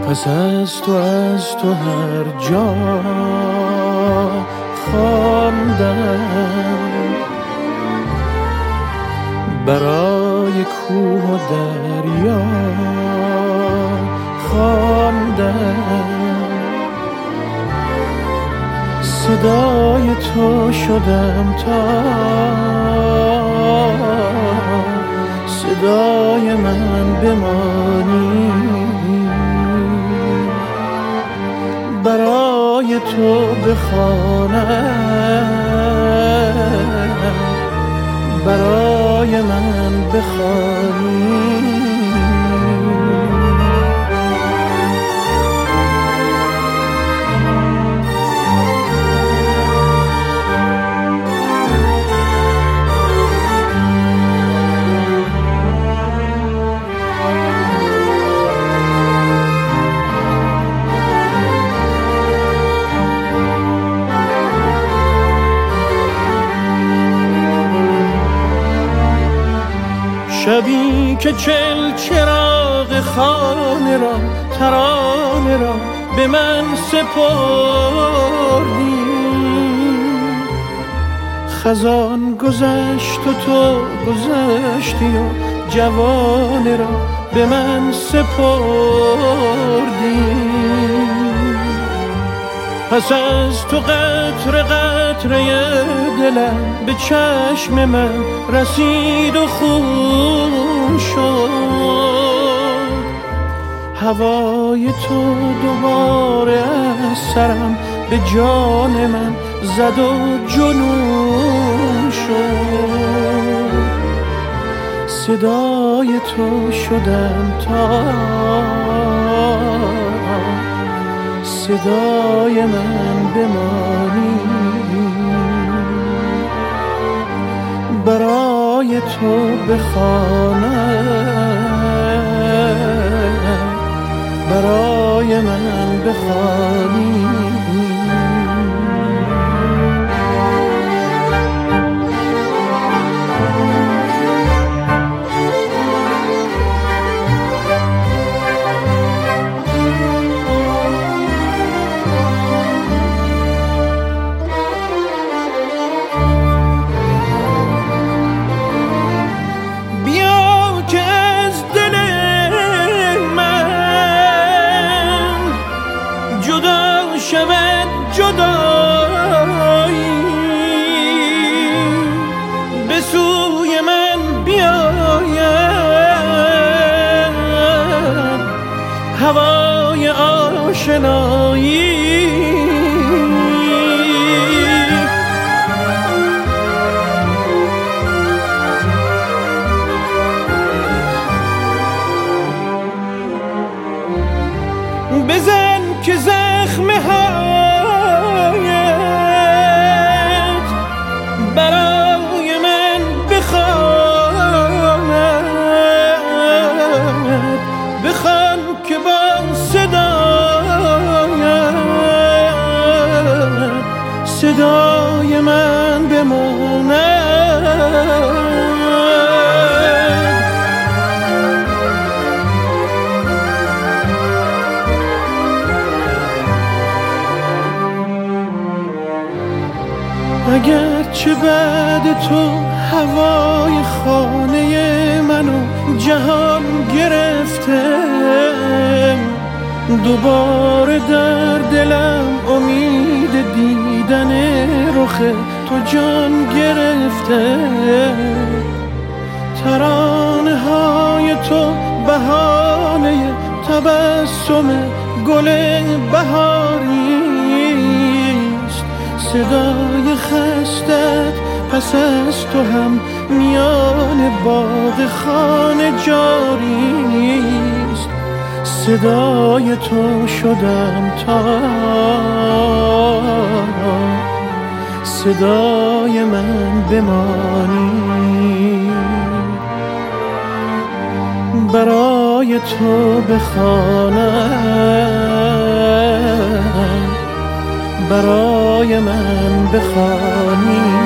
پس از تو هر جا خواندم، برای کوه و دریا خواندم، صدای تو شدم تا صدای من بمانی، برای تو بخوانم، برای من بخوانی. شبی که چراغ خانه را ترانه را به من سپردی، خزان گذشت و تو گذشتی و جوانه را به من سپردی. پس از تو قطره قطره دلم به چشم من رسید و خون شد، هوای تو دوباره از سرم به جان من زد و جنون شد. صدای تو شدم تا صدای من بمانی، برای تو بخوانم، برای من بخوانی. شود جدایی به سوی من بیاید، هوای آشنایی بزن که زخم هایت برای من بخواند، بخوان که با صدایت صدای من بماند. اگرچه بعد تو هوای خانه منو جهان گرفته، دوباره در دلم امید دیدن رخ تو جان گرفته. ترانه های تو بهانه تبسم گل بهاریست، صدای خستت پس از تو هم میان باغ خانه جاریست. صدای تو شدم تا صدای من بمانی، برای تو بخوانم، برای من بخوانی.